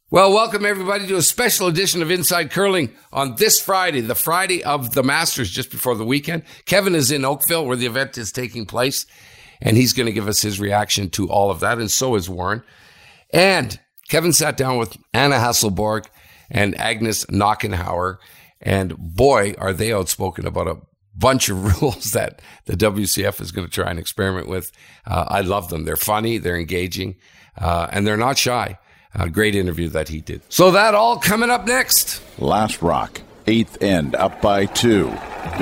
Well, welcome everybody to a special edition of Inside Curling on this Friday, the Friday of the Masters, just before the weekend. Kevin is in Oakville where the event is taking place, and he's going to give us his reaction to all of that, and so is Warren. And Kevin sat down with Anna Hasselborg and Agnes Knockenhauer, and boy, are they outspoken about a bunch of rules that the WCF is going to try and experiment with. I love them. They're funny, they're engaging, and they're not shy. A great interview that he did. So that all coming up next. Last rock, 8th end, up by 2. I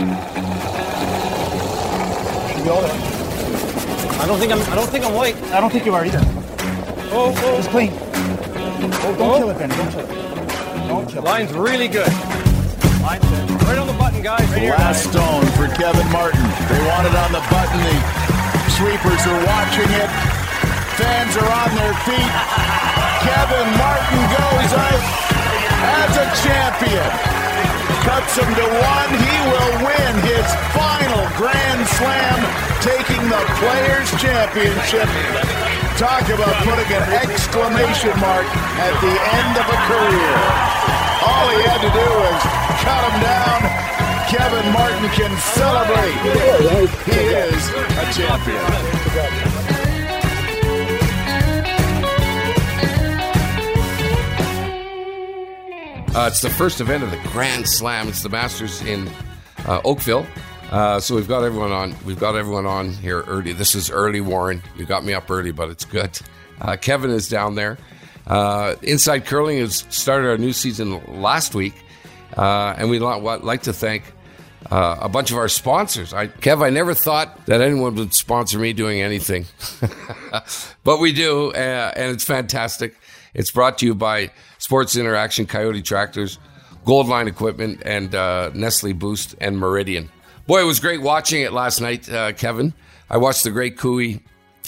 don't think I'm white. I don't think you are either. Oh. It's clean. Oh, don't kill it, Ben. Don't kill it. Don't kill it. Line's really good. Line's good. Right on the button, guys. Right here, Last stone for Kevin Martin. They want it on the button. The sweepers are watching it. Fans are on their feet. Kevin Martin goes out as a champion. Cuts him to 1. He will win his final Grand Slam, taking the Players' Championship. Talk about putting an exclamation mark at the end of a career. All he had to do was cut him down. Kevin Martin can celebrate. He is a champion. It's the first event of the Grand Slam. It's the Masters in Oakville. So we've got everyone on. We've got everyone on here early. This is early, Warren. You got me up early, but it's good. Kevin is down there. Inside Curling has started our new season last week, and we'd like to thank a bunch of our sponsors. Kev, I never thought that anyone would sponsor me doing anything, but we do, and it's fantastic. It's brought to you by Sports Interaction, Coyote Tractors, Goldline Equipment, and Nestle Boost and Meridian. Boy, it was great watching it last night, Kevin. I watched the great Kui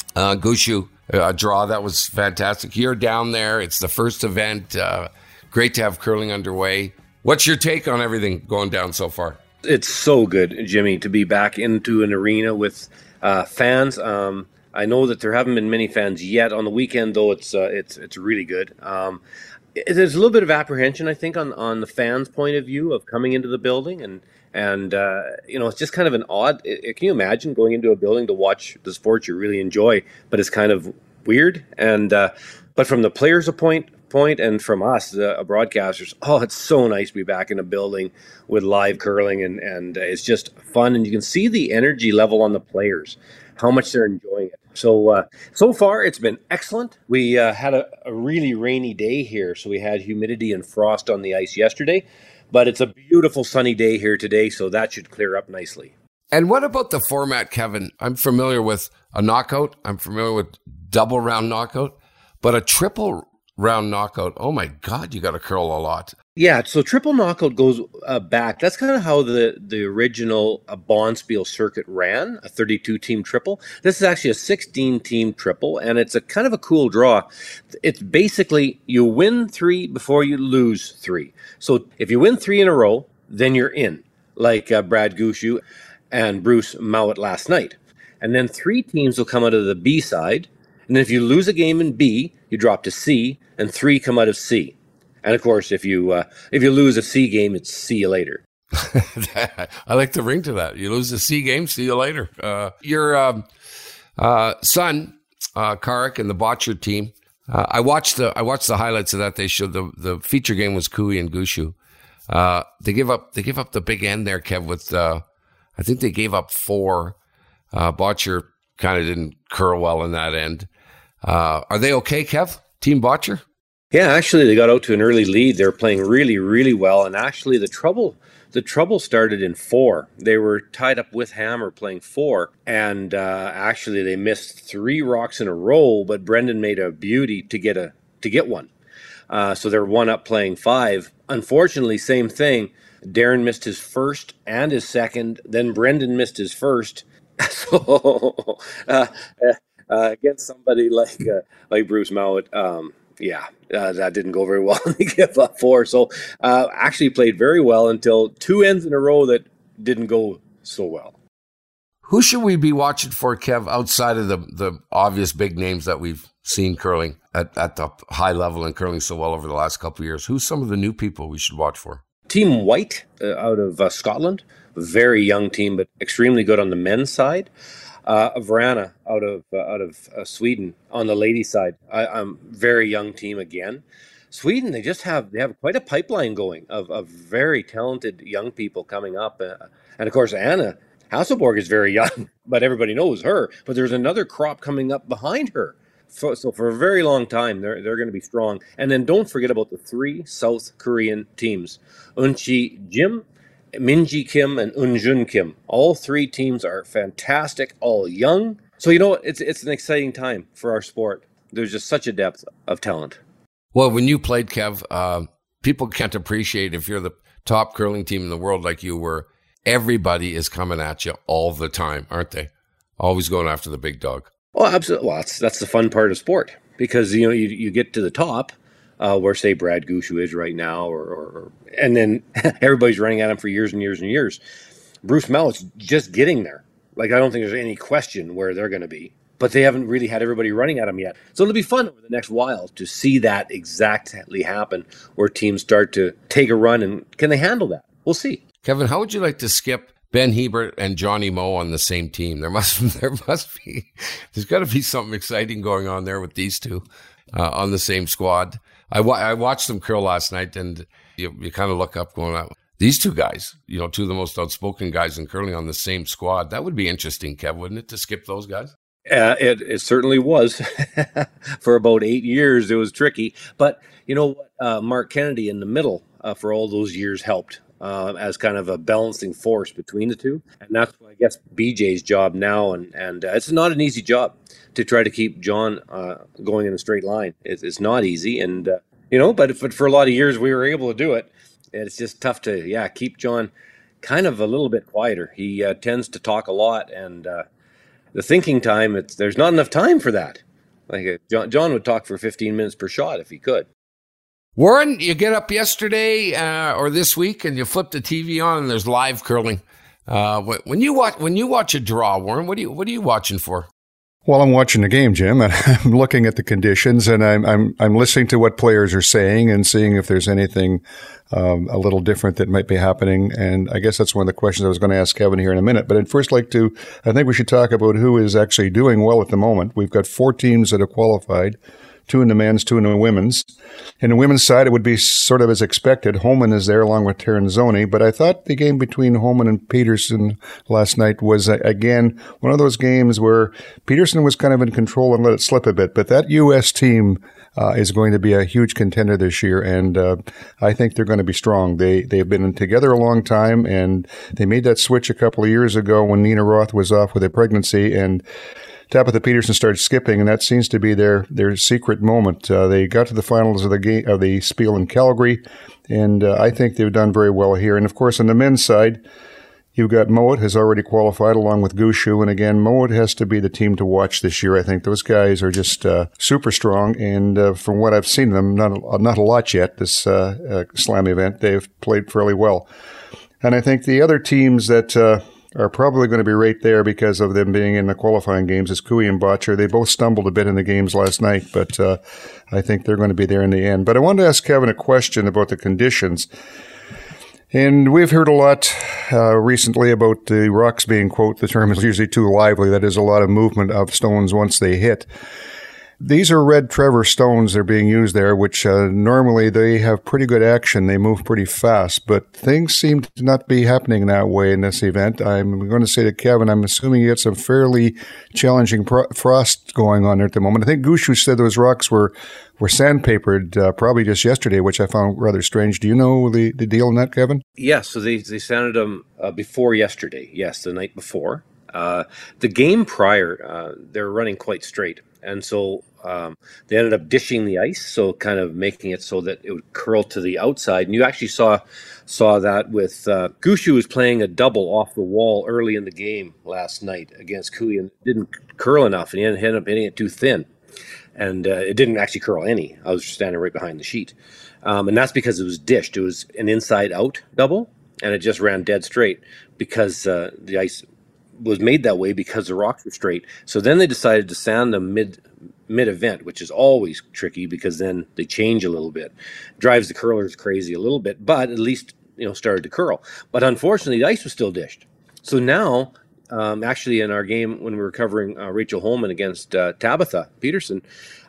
Gushu draw. That was fantastic. You're down there. It's the first event. Great to have curling underway. What's your take on everything going down so far? It's so good, Jimmy, to be back into an arena with fans. I know that there haven't been many fans yet on the weekend, though. It's really good. There's a little bit of apprehension, I think, on the fans' point of view of coming into the building, and it's just kind of an odd. Can you imagine going into a building to watch the sport you really enjoy, but it's kind of weird? And but from the players' point, and from us, the broadcasters, it's so nice to be back in a building with live curling, and it's just fun, and you can see the energy level on the players, how much they're enjoying it. So far, it's been excellent. We had a really rainy day here, so we had humidity and frost on the ice yesterday, but it's a beautiful sunny day here today, so that should clear up nicely. And what about the format, Kevin? I'm familiar with a knockout. I'm familiar with double round knockout, but a triple round knockout, oh my God, you got to curl a lot. Yeah, so triple knockout goes back. That's kind of how the original Bonspiel circuit ran, a 32-team triple. This is actually a 16-team triple, and it's a kind of a cool draw. It's basically you win 3 before you lose 3. So if you win 3 in a row, then you're in, like Brad Gushu and Bruce Mowat last night. And then 3 teams will come out of the B side, and then if you lose a game in B, you drop to C, and 3 come out of C. And of course, if you lose a C game, it's see you later. I like the ring to that. You lose a C game, see you later. Your son, Karik, and the Botcher team. I watched the highlights of that. They showed the feature game was Kui and Gushu. They give up the big end there, Kev. With I think they gave up 4. Botcher kind of didn't curl well in that end. Are they okay, Kev? Team Botcher? Yeah, actually, they got out to an early lead. They were playing really, really well. And actually, the trouble started in 4. They were tied up with Hammer playing 4. And actually, they missed 3 rocks in a row. But Brendan made a beauty to get one. So they're 1 up playing 5. Unfortunately, same thing. Darren missed his first and his second. Then Brendan missed his first. So against somebody like Bruce Mowat, that didn't go very well. They gave up 4. So actually played very well until 2 ends in a row that didn't go so well. Who should we be watching for, Kev, outside of the obvious big names that we've seen curling at the high level and curling so well over the last couple of years? Who's some of the new people we should watch for? Team White out of Scotland, very young team, but extremely good on the men's side. Varana out of Sweden on the ladies' side. I'm very young team again. Sweden, they have quite a pipeline going of very talented young people coming up, and of course Anna Hasselborg is very young, but everybody knows her. But there's another crop coming up behind her. So for a very long time, they're going to be strong. And then don't forget about the 3 South Korean teams: Eunchi Jim, Minji Kim, and Eunjun Kim. All 3 teams are fantastic, all young. So it's an exciting time for our sport. There's just such a depth of talent. Well, when you played, Kev, people can't appreciate if you're the top curling team in the world like you were. Everybody is coming at you all the time, aren't they? Always going after the big dog. Oh, absolutely. Well, that's the fun part of sport, because you get to the top, where say Brad Gushu is right now, or and then everybody's running at him for years and years and years. Bruce Mallett's just getting there. Like, I don't think there's any question where they're going to be, but they haven't really had everybody running at him yet. So it'll be fun over the next while to see that exactly happen, where teams start to take a run, and can they handle that? We'll see. Kevin, how would you like to skip Ben Hebert and Johnny Moe on the same team? There's got to be something exciting going on there with these two on the same squad. I watched them curl last night, and you kind of look up going, these two guys, two of the most outspoken guys in curling on the same squad. That would be interesting, Kev, wouldn't it, to skip those guys? It certainly was. For about 8 years, it was tricky. But you know what? Mark Kennedy in the middle for all those years helped. As kind of a balancing force between the two. And that's, I guess, BJ's job now. And it's not an easy job to try to keep John going in a straight line. It's not easy. And, but for a lot of years we were able to do it. It's just tough to, keep John kind of a little bit quieter. He tends to talk a lot. And the thinking time, there's not enough time for that. Like John would talk for 15 minutes per shot if he could. Warren, you get up yesterday or this week and you flip the TV on and there's live curling. When you watch a draw, Warren, what are you watching for? Well, I'm watching the game, Jim, and I'm looking at the conditions, and I'm listening to what players are saying and seeing if there's anything a little different that might be happening. And I guess that's one of the questions I was going to ask Kevin here in a minute. But I'd first I think we should talk about who is actually doing well at the moment. We've got 4 teams that have qualified. 2 in the men's, 2 in the women's. In the women's side, it would be sort of as expected. Homan is there along with Terranzoni, but I thought the game between Homan and Peterson last night was, again, one of those games where Peterson was kind of in control and let it slip a bit. But that U.S. team is going to be a huge contender this year, and I think they're going to be strong. They've been together a long time, and they made that switch a couple of years ago when Nina Roth was off with a pregnancy, and Tabitha Peterson started skipping, and that seems to be their secret moment. They got to the finals of the Spiel in Calgary, and I think they've done very well here. And of course, on the men's side, you've got Mowat has already qualified along with Gushu, and again, Mowat has to be the team to watch this year. I think those guys are just super strong, and from what I've seen them, not a lot yet. This slam event, they've played fairly well, and I think the other teams that are probably going to be right there because of them being in the qualifying games is Kui and Botcher. They both stumbled a bit in the games last night, but I think they're going to be there in the end. But I wanted to ask Kevin a question about the conditions. And we've heard a lot recently about the rocks being, quote, the term is usually too lively. That is a lot of movement of stones once they hit. These are red Trevor stones that are being used there, which normally they have pretty good action. They move pretty fast, but things seem to not be happening that way in this event. I'm going to say to Kevin, I'm assuming you had some fairly challenging frost going on there at the moment. I think Gushu said those rocks were sandpapered probably just yesterday, which I found rather strange. Do you know the deal on that, Kevin? Yes, so they sanded them before yesterday. Yes, the night before. The game prior, they were running quite straight. And so they ended up dishing the ice, so kind of making it so that it would curl to the outside. And you actually saw that with Gushu was playing a double off the wall early in the game last night against Kui, and it didn't curl enough, and he ended up hitting it too thin. And it didn't actually curl any. I was standing right behind the sheet. And that's because it was dished. It was an inside-out double, and it just ran dead straight because the ice was made that way because the rocks were straight. So then they decided to sand them mid-event, which is always tricky because then they change a little bit. Drives the curlers crazy a little bit, but at least, started to curl. But unfortunately, the ice was still dished. So now, actually in our game when we were covering Rachel Holman against Tabitha Peterson,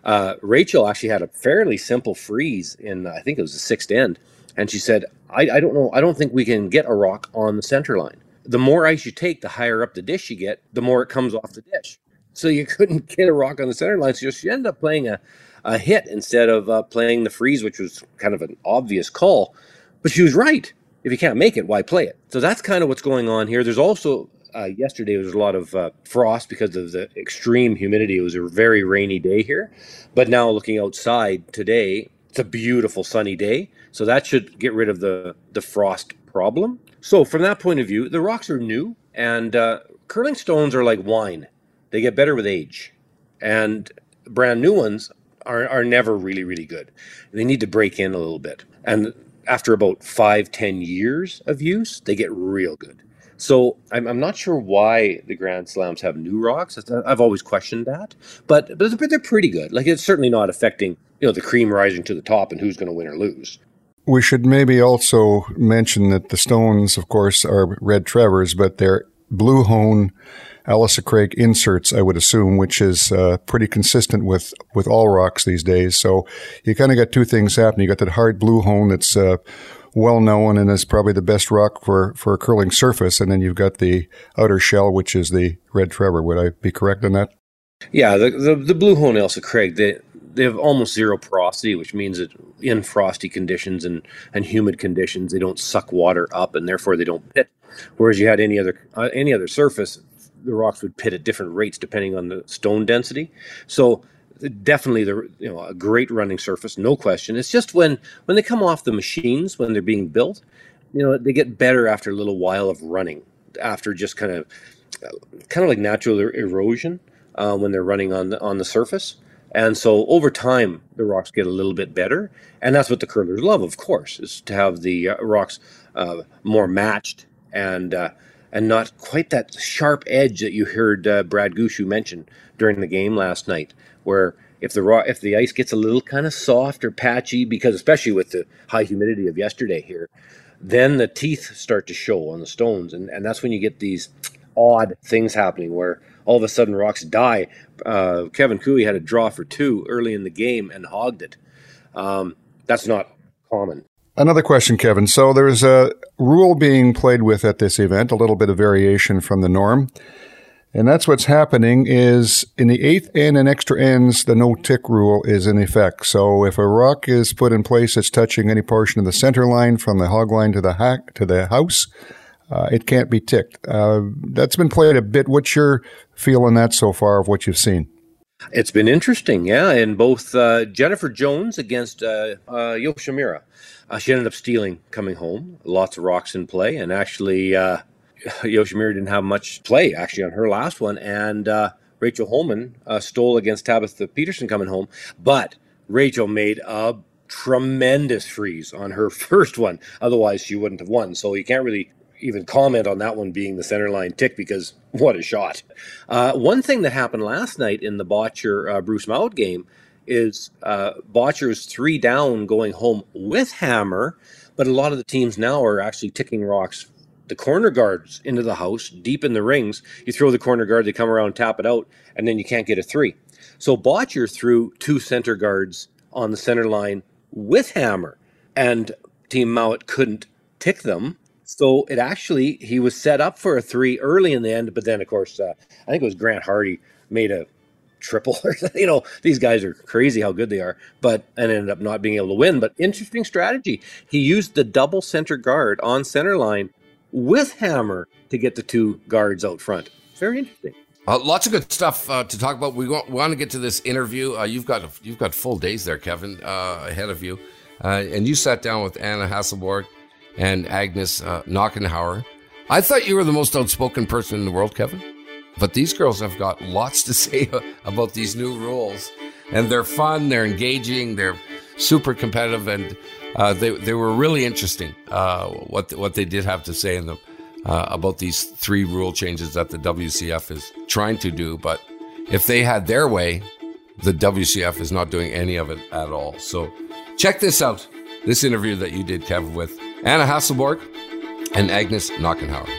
Rachel actually had a fairly simple freeze in, I think it was the sixth end. And she said, I don't know, I don't think we can get a rock on the center line. The more ice you take, the higher up the dish you get, the more it comes off the dish. So you couldn't get a rock on the center line. So she ended up playing a hit instead of playing the freeze, which was kind of an obvious call. But she was right. If you can't make it, why play it? So that's kind of what's going on here. There's also, yesterday there was a lot of frost because of the extreme humidity. It was a very rainy day here. But now looking outside today, it's a beautiful sunny day. So that should get rid of the frost problem. So from that point of view, the rocks are new, and curling stones are like wine. They get better with age. And brand new ones are never really, really good. They need to break in a little bit. And after about 5-10 years of use, they get real good. So I'm not sure why the Grand Slams have new rocks. I've always questioned that. But they're pretty good. Like, it's certainly not affecting, the cream rising to the top and who's going to win or lose. We should maybe also mention that the stones, of course, are Red Trevors, but they're Blue Hone Alyssa Craig inserts, I would assume, which is pretty consistent with all rocks these days. So you kind of got two things happening. You got that hard Blue Hone that's well known and is probably the best rock for a curling surface, and then you've got the outer shell, which is the Red Trevor. Would I be correct on that? Yeah, the Blue Hone Alyssa Craig, they have almost zero porosity, which means that in frosty conditions and humid conditions, they don't suck water up, and therefore they don't pit. Whereas you had any other surface, the rocks would pit at different rates depending on the stone density. So definitely, a great running surface, no question. It's just when they come off the machines, when they're being built, they get better after a little while of running, after just kind of like natural erosion when they're running on the surface. And so over time, the rocks get a little bit better. And that's what the curlers love, of course, is to have the rocks more matched and not quite that sharp edge that you heard Brad Gushue mention during the game last night, where if the ice gets a little kind of soft or patchy, because especially with the high humidity of yesterday here, then the teeth start to show on the stones. And that's when you get these odd things happening where all of a sudden rocks die. Kevin Cooey had a draw for 2 early in the game and hogged it. That's not common. Another question, Kevin. So there's a rule being played with at this event, a little bit of variation from the norm. And that's what's happening is in the 8th end and extra ends, the no-tick rule is in effect. So if a rock is put in place that's touching any portion of the center line from the hog line to the house, it can't be ticked. That's been played a bit. What's your feel on that so far of what you've seen? It's been interesting, yeah. And both Jennifer Jones against Yoshimura, she ended up stealing coming home. Lots of rocks in play. And actually, Yoshimura didn't have much play, actually, on her last one. And Rachel Holman stole against Tabitha Peterson coming home. But Rachel made a tremendous freeze on her first one. Otherwise, she wouldn't have won. So you can't really even comment on that one being the center line tick, because what a shot. One thing that happened last night in the Botcher Bruce Mount game is Botcher was 3 down going home with hammer, but a lot of the teams now are actually ticking rocks, the corner guards into the house, deep in the rings. You throw the corner guard, they come around, tap it out, and then you can't get a 3. So Botcher threw 2 center guards on the center line with hammer, and Team Mount couldn't tick them. So he was set up for a 3 early in the end, but then, of course, I think it was Grant Hardy made a triple. These guys are crazy how good they are, and ended up not being able to win. But interesting strategy. He used the double center guard on center line with hammer to get the 2 guards out front. Very interesting. Lots of good stuff to talk about. We want to get to this interview. You've got full days there, Kevin, ahead of you, and you sat down with Anna Hasselborg and Agnes Knockenhauer. I thought you were the most outspoken person in the world, Kevin. But these girls have got lots to say about these new rules. And they're fun, they're engaging, they're super competitive, and they were really interesting, what they did have to say in them. about these 3 rule changes that the WCF is trying to do. But if they had their way, the WCF is not doing any of it at all. So check this out. This interview that you did, Kevin, with Anna Hasselborg and Agnes Knockenhauer.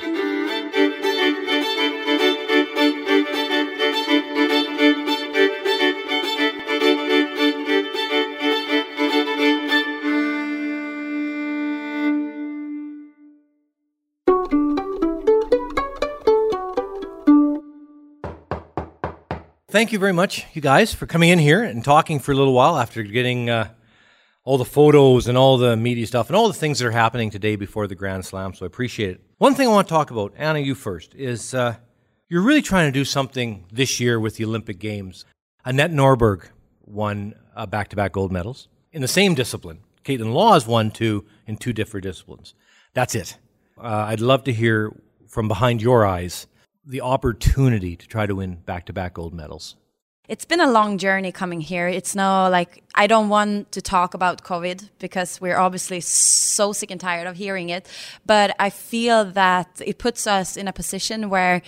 Thank you very much, you guys, for coming in here and talking for a little while after getting all the photos and all the media stuff and all the things that are happening today before the Grand Slam, so I appreciate it. One thing I want to talk about, Anna, you first, is you're really trying to do something this year with the Olympic Games. Annette Norberg won back-to-back gold medals in the same discipline. Caitlin Laws won 2 in 2 different disciplines. That's it. I'd love to hear from behind your eyes the opportunity to try to win back-to-back gold medals. It's been a long journey coming here. It's no like, I don't want to talk about COVID because we're obviously so sick and tired of hearing it. But I feel that it puts us in a position where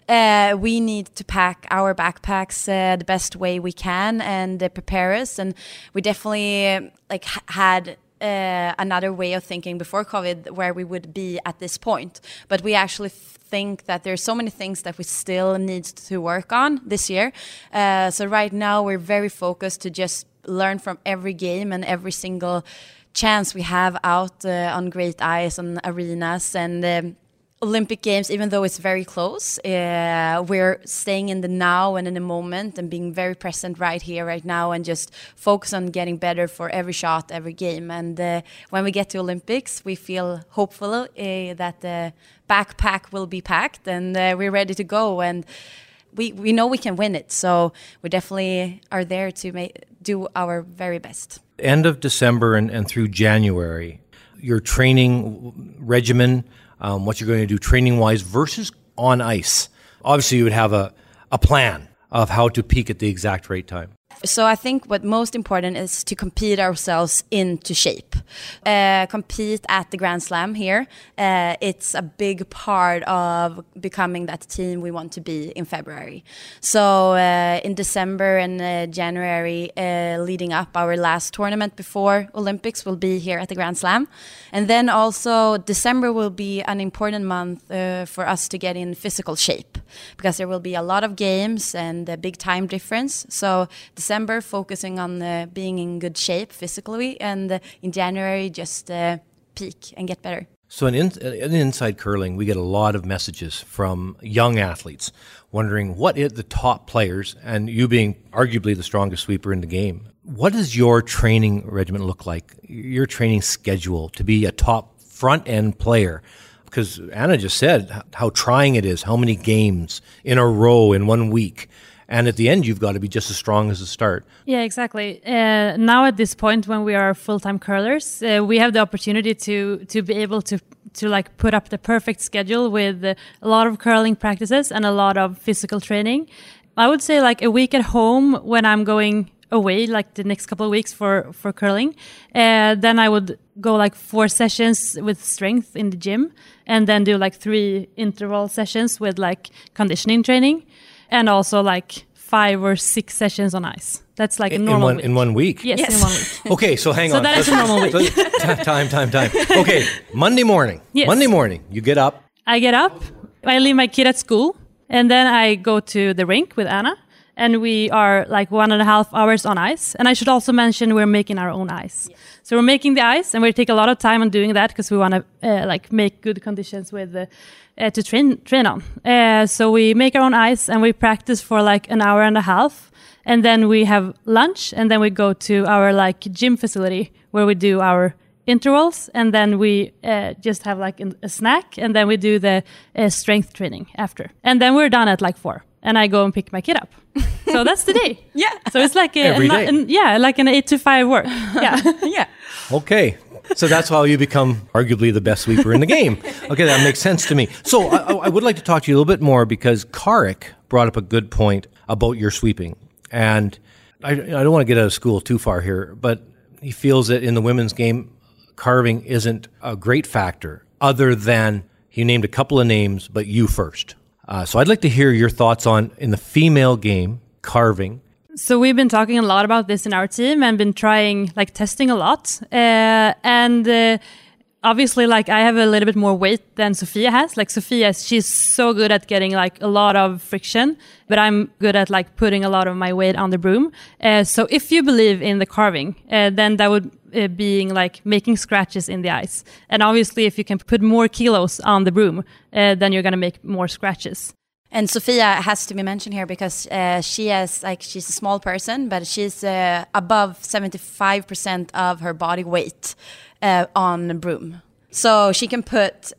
we need to pack our backpacks the best way we can and prepare us. And we definitely had another way of thinking before COVID where we would be at this point. But we actually think that there's so many things that we still need to work on this year. So right now we're very focused to just learn from every game and every single chance we have out on great ice, on arenas, and Olympic Games, even though it's very close, we're staying in the now and in the moment and being very present right here, right now, and just focus on getting better for every shot, every game. And when we get to Olympics, we feel hopeful that the backpack will be packed and we're ready to go. And we know we can win it. So we definitely are there to do our very best. End of December and through January, your training regimen, what you're going to do training-wise versus on ice. Obviously, you would have a plan of how to peak at the exact right time. So I think what most important is to compete ourselves into shape. Compete at the Grand Slam here. It's a big part of becoming that team we want to be in February. So in December and January, leading up our last tournament before Olympics will be here at the Grand Slam. And then also December will be an important month for us to get in physical shape because there will be a lot of games and a big time difference. So December focusing on being in good shape physically, and in January just peak and get better. So in Inside Curling, we get a lot of messages from young athletes wondering what is the top players, and you being arguably the strongest sweeper in the game, what does your training regimen look like, your training schedule to be a top front-end player? Because Anna just said how trying it is, how many games in a row in 1 week. And at the end, you've got to be just as strong as the start. Yeah, exactly. Now at this point, when we are full-time curlers, we have the opportunity to be able to like put up the perfect schedule with a lot of curling practices and a lot of physical training. I would say like a week at home when I'm going away, like the next couple of weeks for curling. Then I would go like 4 sessions with strength in the gym and then do like 3 interval sessions with like conditioning training. And also like 5 or 6 sessions on ice. That's like a normal week. In 1 week? Yes, in 1 week. Okay, so hang on. So that is a normal week. Time. Okay, Monday morning. Yes. Monday morning, you get up. I get up, I leave my kid at school, and then I go to the rink with Anna, and we are like 1.5 hours on ice. And I should also mention we're making our own ice. Yes. So we're making the ice, and we take a lot of time on doing that because we want to like make good conditions with to train on. So we make our own ice and we practice for like 1.5 hours, and then we have lunch, and then we go to our like gym facility where we do our intervals, and then we just have like a snack, and then we do the strength training after, and then we're done at like 4, and I go and pick my kid up. So that's the day. Yeah. So it's like every day. Like an 8 to 5 work. Yeah. Yeah. Okay. So that's how you become arguably the best sweeper in the game. Okay, that makes sense to me. So I would like to talk to you a little bit more because Karik brought up a good point about your sweeping. And I don't want to get out of school too far here, but he feels that in the women's game, carving isn't a great factor other than He named a couple of names, but you first. So I'd like to hear your thoughts on, in the female game, carving. So we've been talking a lot about this in our team and been trying, like, testing a lot. Obviously, like, I have a little bit more weight than Sofia has. Like, Sofia, she's so good at getting, like, a lot of friction, but I'm good at, like, putting a lot of my weight on the broom. So if you believe in the carving, then that would being, like, making scratches in the ice. And obviously, if you can put more kilos on the broom, then you're going to make more scratches. And Sofia has to be mentioned here because she's a small person, but she's above 75% of her body weight on the broom. So she can put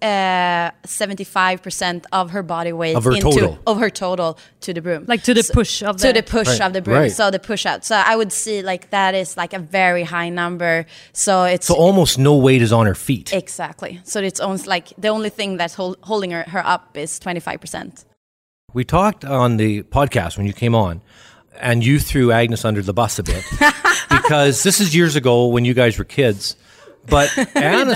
75% of her body weight of her total to the broom, like to the push of the of the broom. Right. So the push out. So I would see like that is like a very high number. So it's almost no weight is on her feet. Exactly. So it's almost like the only thing that's holding her up is 25%. We talked on the podcast when you came on, and you threw Agnes under the bus a bit because this is years ago when you guys were kids. But Anna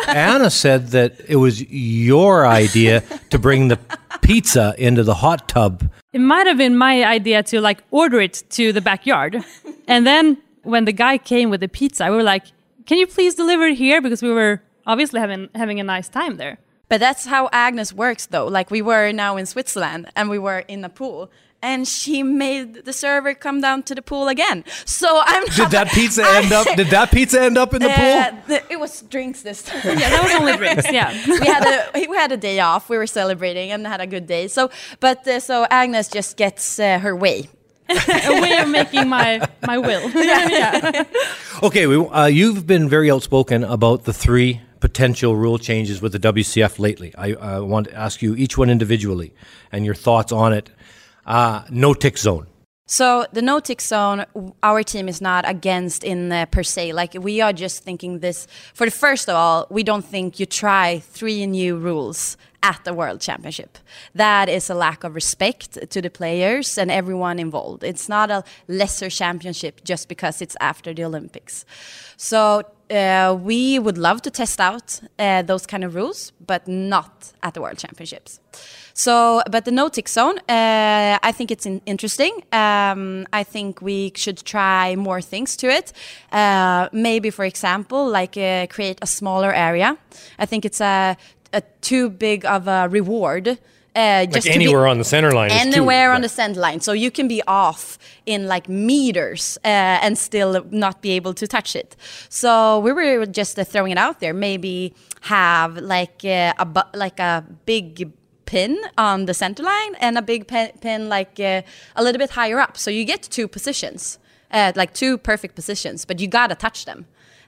said that it was your idea to bring the pizza into the hot tub. It might have been my idea to, like, order it to the backyard. And then when the guy came with the pizza, we were like, can you please deliver it here? Because we were obviously having a nice time there. But that's how Agnes works, though. Like, we were now in Switzerland and we were in a pool. And she made the server come down to the pool again. So I'm not, Did that pizza end up in the pool? It was drinks this time. Yeah, that was only drinks. Yeah, we had a day off. We were celebrating and had a good day. So Agnes just gets her way. A way of making my will. Yeah. Okay, you've been very outspoken about the 3 potential rule changes with the WCF lately. I want to ask you each one individually and your thoughts on it. No tick zone. So the no tick zone, our team is not against in per se. Like, we are just thinking this. For the first of all, we don't think you try 3 new rules at the World Championship. That is a lack of respect to the players and everyone involved. It's not a lesser championship just because it's after the Olympics. So we would love to test out those kind of rules, but not at the World Championships. So, but the no-tick zone, I think it's interesting. I think we should try more things to it. Maybe, for example, like create a smaller area. I think it's a too big of a reward. Just like anywhere on the center line. Anywhere on the center line. So you can be off in like meters and still not be able to touch it. So we were just throwing it out there. Maybe have like a big pin on the center line and a big pin like a little bit higher up. So you get 2 positions, like 2 perfect positions, but you gotta touch them.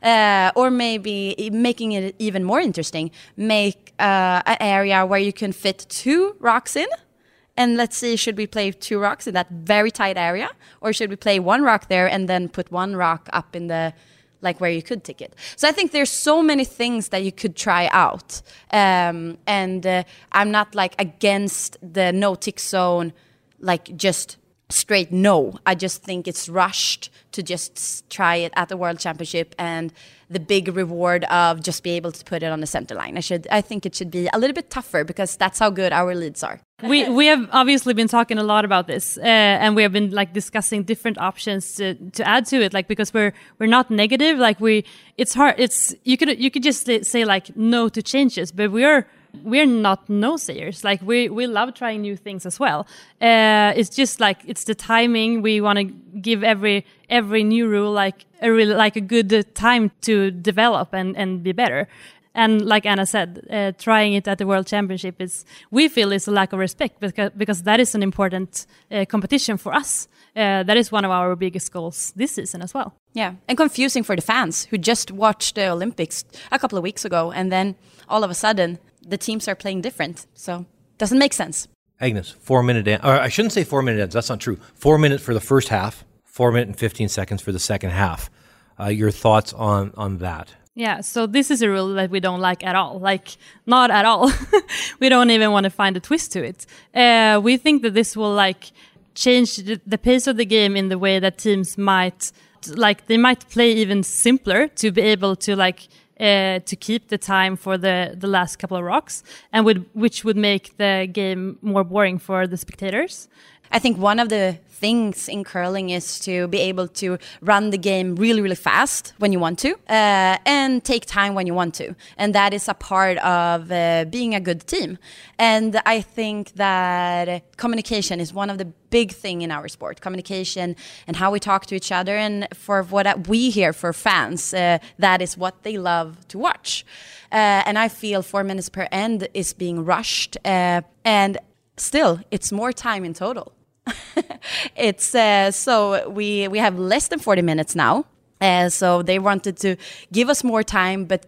Or maybe making it even more interesting, make an area where you can fit 2 rocks in. And let's see, should we play 2 rocks in that very tight area? Or should we play 1 rock there and then put 1 rock up in the, like, where you could tick it? So I think there's so many things that you could try out. And I'm not, like, against the no-tick zone, like, just straight no. I just think it's rushed to just try it at the World Championship and the big reward of just be able to put it on the center line. I think it should be a little bit tougher because that's how good our leads are. We have obviously been talking a lot about this, and we have been like discussing different options to add to it. Like, because we're not negative. Like, it's hard. You could just say like no to changes, but we're not no-sayers. Like, we love trying new things as well. It's just like it's the timing. We want to give every new rule like a good time to develop and be better. And like Anna said, trying it at the World Championship we feel is a lack of respect because that is an important competition for us. That is one of our biggest goals this season as well. Yeah, and confusing for the fans who just watched the Olympics a couple of weeks ago, and then all of a sudden the teams are playing different. So doesn't make sense. Agnes, 4-minute ends. Or I shouldn't say 4-minute ends. That's not true. 4 minutes for the first half, 4 minutes and 15 seconds for the second half. Your thoughts on that? Yeah, so this is a rule that we don't like at all. Like, not at all. We don't even want to find a twist to it. We think that this will like change the pace of the game in the way that teams might play even simpler to be able to like to keep the time for the last couple of rocks, and which would make the game more boring for the spectators. I think one of the things in curling is to be able to run the game really, really fast when you want to, and take time when you want to. And that is a part of being a good team. And I think that communication is one of the big thing in our sport. Communication and how we talk to each other. And for what we hear for fans, that is what they love to watch. And I feel 4 minutes per end is being rushed. And still, it's more time in total. It's so we have less than 40 minutes now. So they wanted to give us more time, but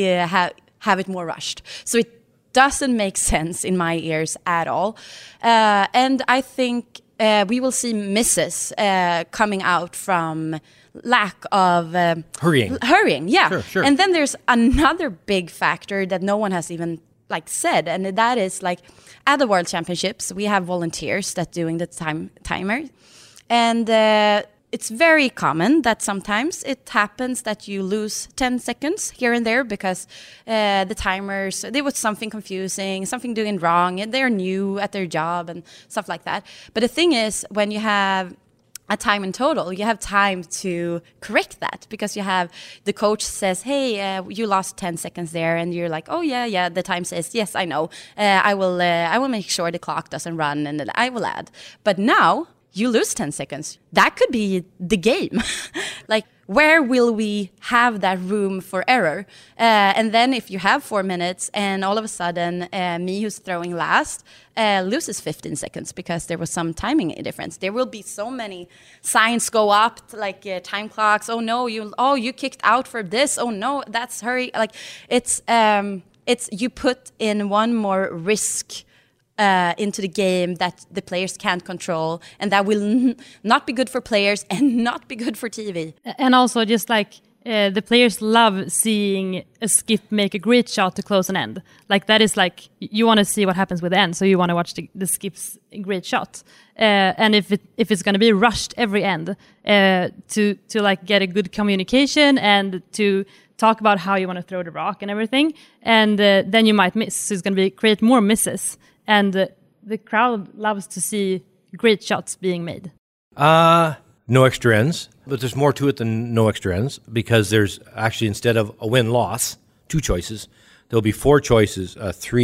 have it more rushed. So it doesn't make sense in my ears at all. And I think we will see misses coming out from lack of hurrying, yeah. Sure. And then there's another big factor that no one has even said, and that is at the World Championships we have volunteers that doing the timer, and it's very common that sometimes it happens that you lose 10 seconds here and there because the timers, there was something confusing, something doing wrong, and they're new at their job and stuff like that. But the thing is, when you have a time in total, you have time to correct that, because you have the coach says, hey, you lost 10 seconds there, and you're like, oh yeah, the time says, yes, I know, I will make sure the clock doesn't run, and then I will add. But now you lose 10 seconds. That could be the game. Where will we have that room for error? And then if you have 4 minutes and all of a sudden me who's throwing last loses 15 seconds because there was some timing difference, there will be so many signs go up, time clocks. Oh no, you kicked out for this. Oh no, that's hurry. It's you put in one more risk into the game that the players can't control, and that will not be good for players and not be good for TV. And also, just the players love seeing a skip make a great shot to close an end. That is you want to see what happens with the end, so you want to watch the skip's great shot. And if it's going to be rushed every end, to get a good communication and to talk about how you want to throw the rock and everything, and then you might miss. So it's going to create more misses. And the crowd loves to see great shots being made. No extra ends, but there's more to it than no extra ends, because there's actually, instead of a win-loss, 2 choices. There'll be 4 choices,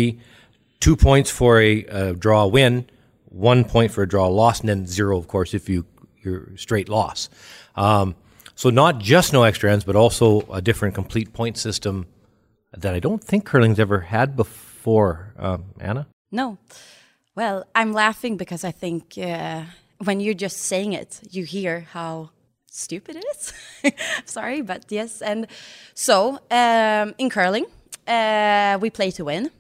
2 points for a draw win, 1 point for a draw loss, and then 0, of course, if you're straight loss. So not just no extra ends, but also a different complete point system that I don't think curling's ever had before. Anna? No. Well, I'm laughing because I think when you're just saying it, you hear how stupid it is. Sorry, but yes. And so in curling, we play to win.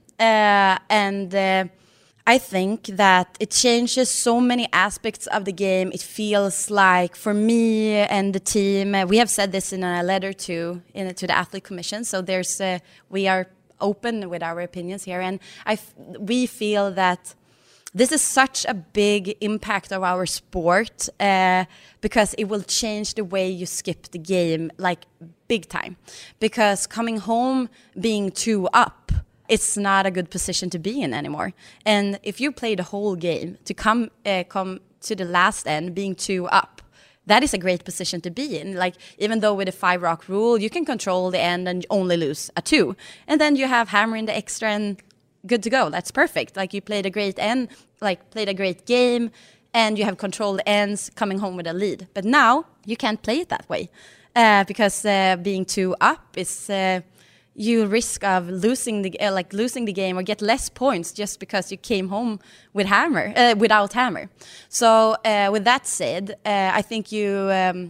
And I think that it changes so many aspects of the game. It feels like, for me and the team, we have said this in a letter to the Athlete Commission. So we are open with our opinions here, and we feel that this is such a big impact of our sport, because it will change the way you skip the game big time. Because coming home being 2 up, it's not a good position to be in anymore. And if you play the whole game to come to the last end being 2 up, that is a great position to be in. Even though with the 5 rock rule, you can control the end and only lose a 2. And then you have hammer in the extra and good to go. That's perfect. You played a great end, played a great game, and you have controlled the ends coming home with a lead. But now you can't play it that way, because being 2 up is you risk of losing the game or get less points just because you came home with without hammer. So with that said, I think you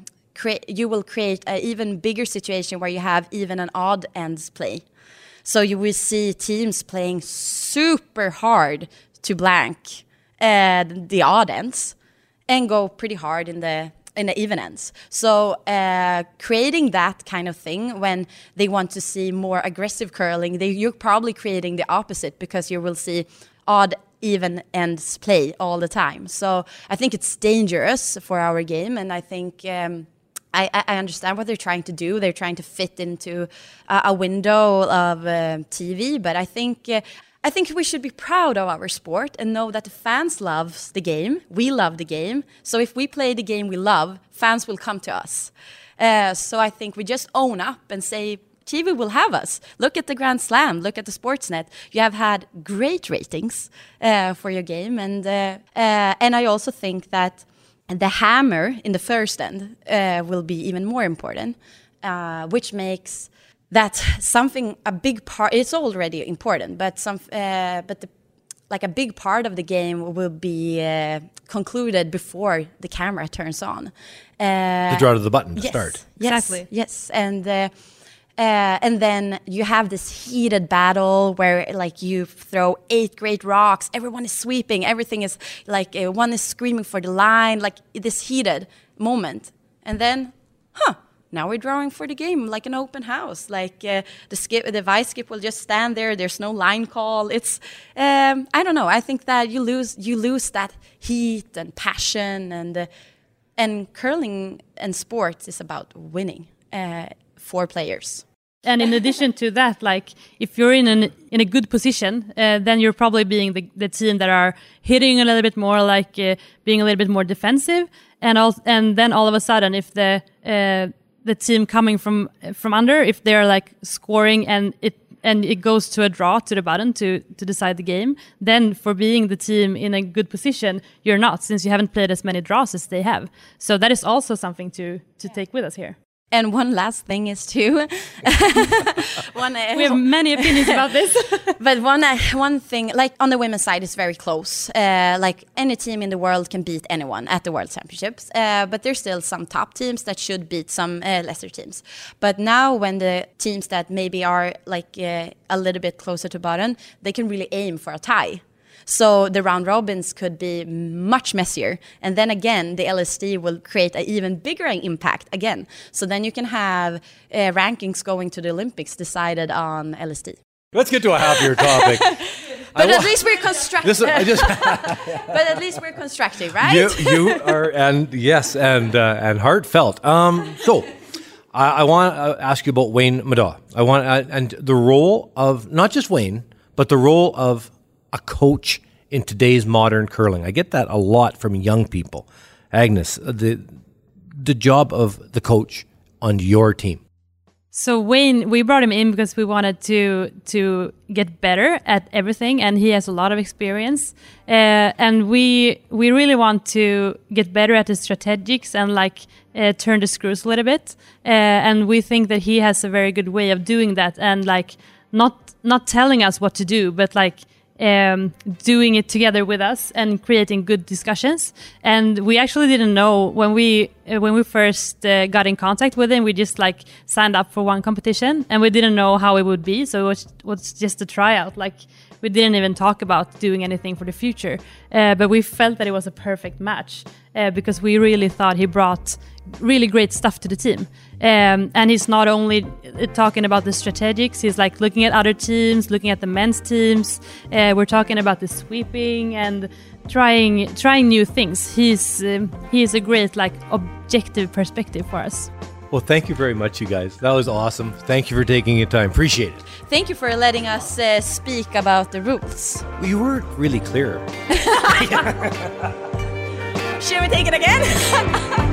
will create an even bigger situation where you have even an odd ends play. So you will see teams playing super hard to blank the odd ends and go pretty hard in the even ends. So creating that kind of thing when they want to see more aggressive curling, you're probably creating the opposite, because you will see odd even ends play all the time. So I think it's dangerous for our game, and I think I understand what they're trying to do. They're trying to fit into a window of TV, but I think we should be proud of our sport and know that the fans love the game. We love the game. So if we play the game we love, fans will come to us. So I think we just own up and say, TV will have us. Look at the Grand Slam. Look at the Sportsnet. You have had great ratings for your game. And I also think that the hammer in the first end will be even more important, which makes that something a big part. It's already important, but a big part of the game will be concluded before the camera turns on. The draw to the button to yes, start. Yes, exactly. Yes, and then you have this heated battle where like you throw 8 great rocks, everyone is sweeping, everything is like one is screaming for the line, like this heated moment. And then, now we're drawing for the game like an open house. Like the vice skip will just stand there. There's no line call. It's I don't know. I think that you lose that heat and passion, and curling and sports is about winning for players. And in addition to that, like if you're in a good position, then you're probably being the team that are hitting a little bit more, like being a little bit more defensive, and then all of a sudden, if the team coming from under, if they're like scoring and it goes to a draw to the button to decide the game, then for being the team in a good position, you're not, since you haven't played as many draws as they have. So that is also something to take with us here. And one last thing is too, we have many opinions about this. But one thing, like on the women's side, is very close. Like any team in the world can beat anyone at the World Championships. But there's still some top teams that should beat some lesser teams. But now when the teams that maybe are like a little bit closer to bottom, they can really aim for a tie. So the round robins could be much messier. And then again, the LSD will create an even bigger impact again. So then you can have rankings going to the Olympics decided on LSD. Let's get to a happier topic. But at least we're constructive. But at least we're constructive, right? You are, and yes, and heartfelt. So I want to ask you about Wayne Middaugh. And the role of, not just Wayne, but the role of a coach in today's modern curling. I get that a lot from young people. Agnes, the job of the coach on your team. So Wayne, we brought him in because we wanted to get better at everything, and he has a lot of experience. And we really want to get better at the strategics and like turn the screws a little bit. And we think that he has a very good way of doing that, and like not telling us what to do, but like doing it together with us and creating good discussions. And we actually didn't know when we first got in contact with him. We just like signed up for one competition, and we didn't know how it would be. So it was just a tryout. Like we didn't even talk about doing anything for the future. But we felt that it was a perfect match because we really thought he brought really great stuff to the team. And he's not only talking about the strategics, he's like looking at other teams, looking at the men's teams. We're talking about the sweeping and trying new things. He's a great like objective perspective for us. Well, thank you very much, you guys. That was awesome. Thank you for taking your time. Appreciate it. Thank you for letting us speak about the rules. You were really clear. Should we take it again?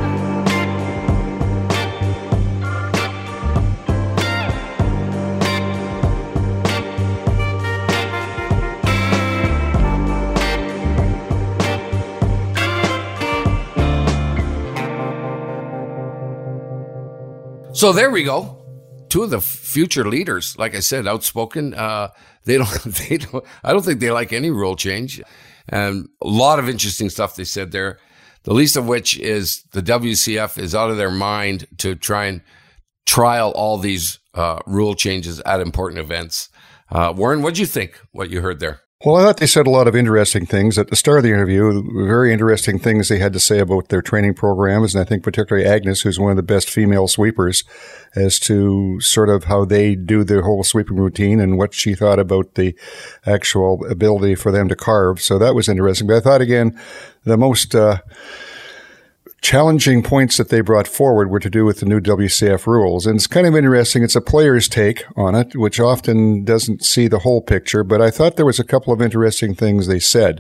So there we go. Two of the future leaders, like I said, outspoken. They don't. I don't think they like any rule change, and a lot of interesting stuff they said there. The least of which is the WCF is out of their mind to try and trial all these rule changes at important events. Warren, what did you think? What you heard there? Well, I thought they said a lot of interesting things at the start of the interview, very interesting things they had to say about their training programs, and I think particularly Agnes, who's one of the best female sweepers, as to sort of how they do their whole sweeping routine and what she thought about the actual ability for them to carve. So that was interesting. But I thought, again, the most challenging points that they brought forward were to do with the new WCF rules. And it's kind of interesting. It's a player's take on it, which often doesn't see the whole picture. But I thought there was a couple of interesting things they said.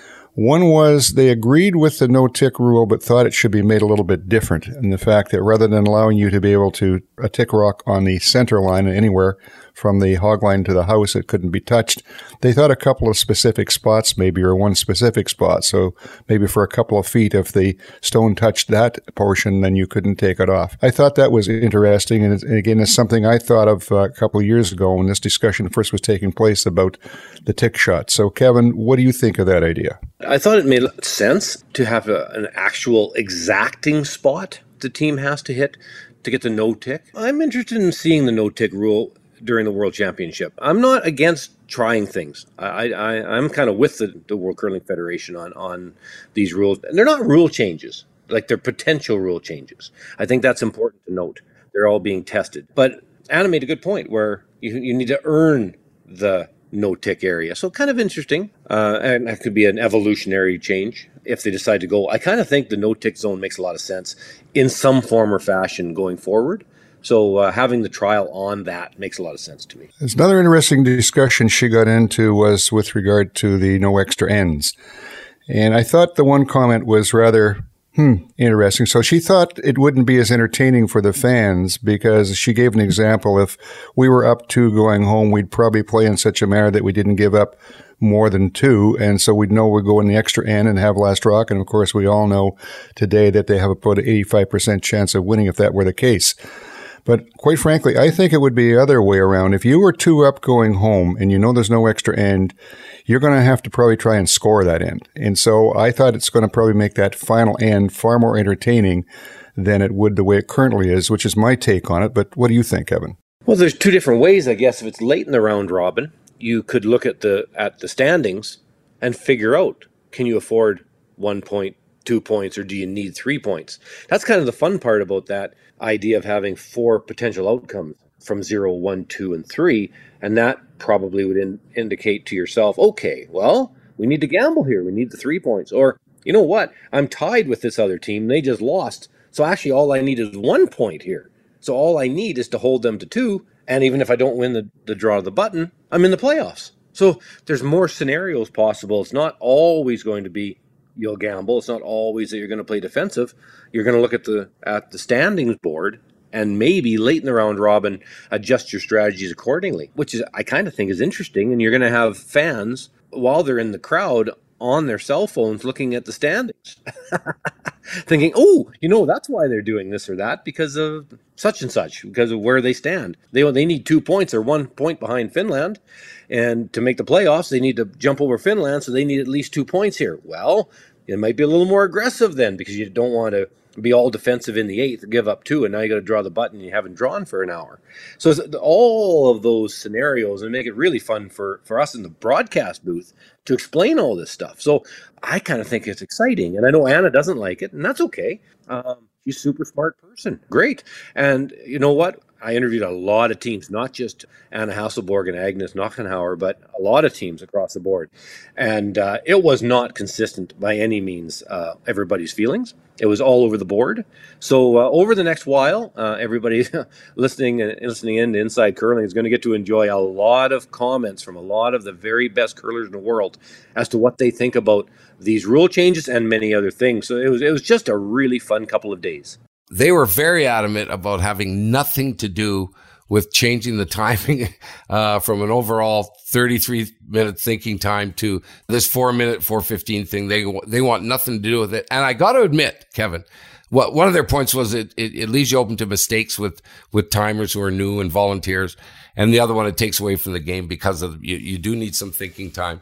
One was they agreed with the no-tick rule, but thought it should be made a little bit different in the fact that rather than allowing you to be able to a tick rock on the center line anywhere from the hog line to the house, it couldn't be touched. They thought a couple of specific spots maybe, or one specific spot. So maybe for a couple of feet, if the stone touched that portion, then you couldn't take it off. I thought that was interesting. And again, it's something I thought of a couple of years ago when this discussion first was taking place about the tick shot. So Kevin, what do you think of that idea? I thought it made sense to have an actual exacting spot the team has to hit to get the no-tick. I'm interested in seeing the no-tick rule during the World Championship. I'm not against trying things. I'm kind of with the World Curling Federation on these rules. And they're not rule changes, like they're potential rule changes. I think that's important to note. They're all being tested. But Anna made a good point where you need to earn the no-tick area. So kind of interesting. And that could be an evolutionary change if they decide to go. I kind of think the no-tick zone makes a lot of sense in some form or fashion going forward. So having the trial on that makes a lot of sense to me. There's another interesting discussion she got into was with regard to the no extra ends. And I thought the one comment was rather interesting. So she thought it wouldn't be as entertaining for the fans because she gave an example. If we were up 2 going home, we'd probably play in such a manner that we didn't give up more than 2. And so we'd know we'd go in the extra end and have last rock. And of course, we all know today that they have about an 85% chance of winning if that were the case. But quite frankly, I think it would be the other way around. If you were 2 up going home and you know there's no extra end, you're going to have to probably try and score that end. And so I thought it's going to probably make that final end far more entertaining than it would the way it currently is, which is my take on it. But what do you think, Evan? Well, there's 2 different ways, I guess. If it's late in the round robin, you could look at the standings and figure out, can you afford 1 point, 2 points, or do you need 3 points? That's kind of the fun part about that idea of having 4 potential outcomes from 0, 1, 2, and 3. And that probably would indicate to yourself, okay, well, we need to gamble here. We need the 3 points. Or, you know what? I'm tied with this other team. They just lost. So actually all I need is 1 point here. So all I need is to hold them to 2. And even if I don't win the draw of the button, I'm in the playoffs. So there's more scenarios possible. It's not always going to be you'll gamble. It's not always that you're going to play defensive. You're going to look at the standings board and maybe late in the round robin adjust your strategies accordingly, which is I kind of think is interesting. And you're going to have fans while they're in the crowd on their cell phones looking at the standings, thinking, oh, that's why they're doing this or that because of such and such, because of where they stand. They need 2 points or 1 point behind Finland. And to make the playoffs, they need to jump over Finland, so they need at least 2 points here. Well, it might be a little more aggressive then because you don't want to be all defensive in the 8th, give up 2, and now you got to draw the button and you haven't drawn for an hour. So it's all of those scenarios and make it really fun for us in the broadcast booth to explain all this stuff. So I kind of think it's exciting, and I know Anna doesn't like it, and that's okay. She's a super smart person. Great. And you know what? I interviewed a lot of teams, not just Anna Hasselborg and Agnes Knochenhauer, but a lot of teams across the board. And it was not consistent by any means, everybody's feelings. It was all over the board. So over the next while, everybody listening in to Inside Curling is going to get to enjoy a lot of comments from a lot of the very best curlers in the world as to what they think about these rule changes and many other things. So it was just a really fun couple of days. They were very adamant about having nothing to do with changing the timing from an overall 33-minute thinking time to this 4-minute, 4:15 thing. They want nothing to do with it. And I got to admit, Kevin, one of their points was it leaves you open to mistakes with timers who are new and volunteers. And the other one, it takes away from the game because of you do need some thinking time.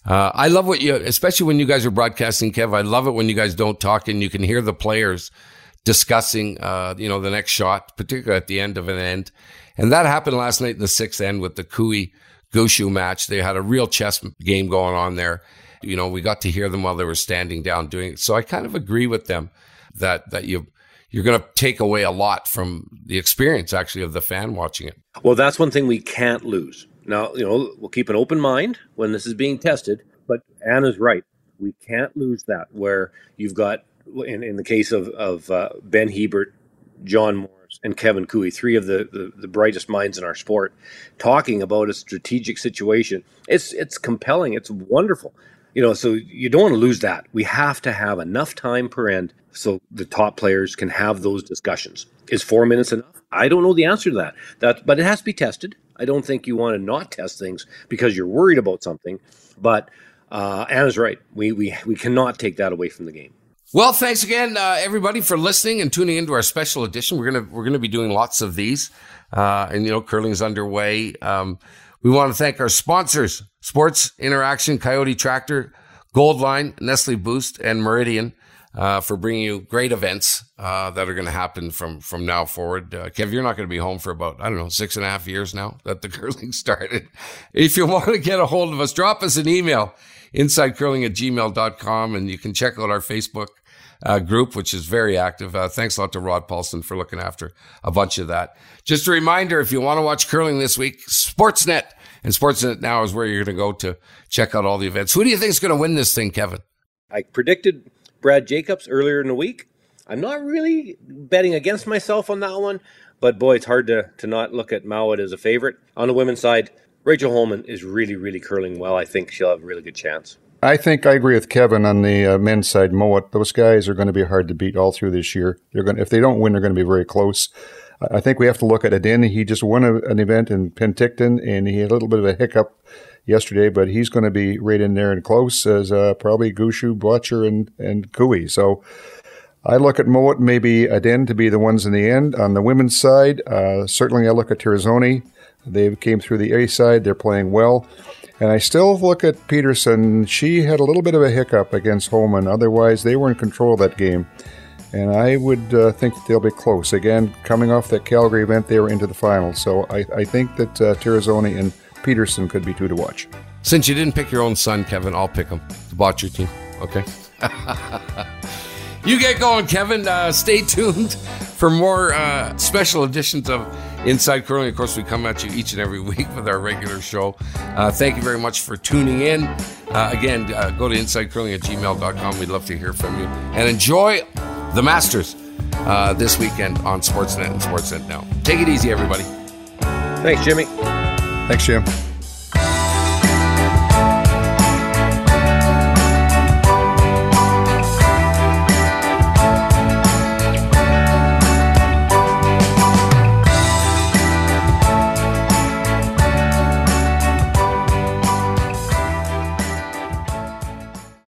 I love especially when you guys are broadcasting, Kev, I love it when you guys don't talk and you can hear the players discussing, the next shot, particularly at the end of an end. And that happened last night in the 6th end with the Kui-Gushue match. They had a real chess game going on there. We got to hear them while they were standing down doing it. So I kind of agree with them that you're going to take away a lot from the experience, actually, of the fan watching it. Well, that's one thing we can't lose. Now, we'll keep an open mind when this is being tested, but Anna's right. We can't lose that, where you've got in the case of Ben Hebert, John Morris, and Kevin Cooey, three of the brightest minds in our sport, talking about a strategic situation. It's compelling. It's wonderful. So you don't want to lose that. We have to have enough time per end so the top players can have those discussions. Is 4 minutes enough? I don't know the answer to that. But it has to be tested. I don't think you want to not test things because you're worried about something. But Anna's right. We cannot take that away from the game. Well, thanks again, everybody, for listening and tuning into our special edition. We're gonna be doing lots of these, and curling's underway. We want to thank our sponsors: Sports Interaction, Coyote Tractor, Goldline, Nestle Boost, and Meridian, for bringing you great events that are going to happen from now forward. Kev, you're not going to be home for about, 6.5 years now that the curling started. If you want to get a hold of us, drop us an email, insidecurling@gmail.com, and you can check out our Facebook group, which is very active. Thanks a lot to Rod Paulson for looking after a bunch of that. Just a reminder, if you want to watch curling this week, Sportsnet. And Sportsnet Now is where you're going to go to check out all the events. Who do you think is going to win this thing, Kevin? I predicted Brad Jacobs earlier in the week. I'm not really betting against myself on that one, but boy, it's hard to not look at Mowat as a favorite. On the women's side, Rachel Holman is really, really curling well. I think she'll have a really good chance. I think I agree with Kevin on the men's side. Mowat, those guys are going to be hard to beat all through this year. If they don't win, they're going to be very close. I think we have to look at Adin. He just won an event in Penticton, and he had a little bit of a hiccup yesterday, but he's going to be right in there and close as probably Gushue, Butcher, and Cooey. So I look at Mowat, maybe Adin to be the ones in the end. On the women's side, certainly I look at Tirizoni. They came through the A side. They're playing well. And I still look at Peterson. She had a little bit of a hiccup against Holman. Otherwise, they were in control of that game. And I would think that they'll be close. Again, coming off that Calgary event, they were into the finals. So I think that Tirizoni and Peterson could be two to watch. Since you didn't pick your own son, Kevin, I'll pick him to watch your team. Okay? You get going, Kevin. Stay tuned for more special editions of Inside Curling. Of course, we come at you each and every week with our regular show. Thank you very much for tuning in. Again, go to insidecurling@gmail.com. We'd love to hear from you. And enjoy the Masters this weekend on Sportsnet and Sportsnet Now. Take it easy, everybody. Thanks, Jimmy. Thanks, Jim.